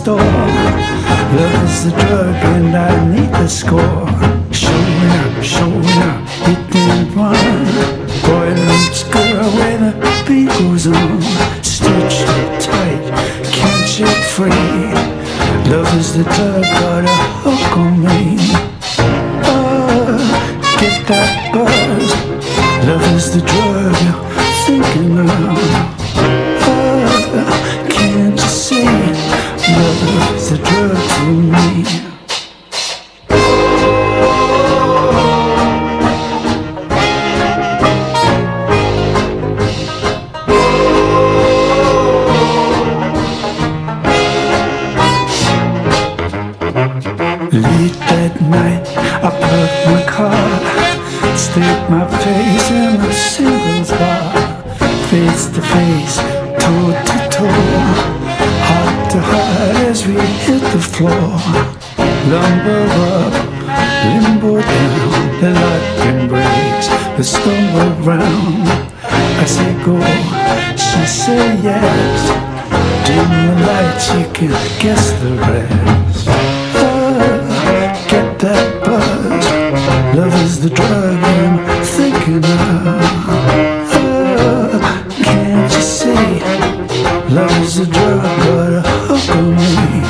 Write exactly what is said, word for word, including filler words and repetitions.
store. Love is the drug and I need the score. Showing up, showing up, hit and run. Boy meets girl where the beat goes on. Stitched up tight, can't shake free. Love is the drug, got a hook on me. Oh, get that buzz. Love is the drug you're thinking of. Oh, can't you see? Love is the drug to me. Late that night, I parked my car, staked my face in a singles bar. Face to face, toe to toe, heart to heart as we hit the floor. Lumber up, limbo down, the lock embrace, the stumble round. I say go, she say yes. Dim the lights, you can guess the rest. Get that buzz. Love is the drug I'm thinking of. Oh, can't you see? Love is the drug, got a hook on me.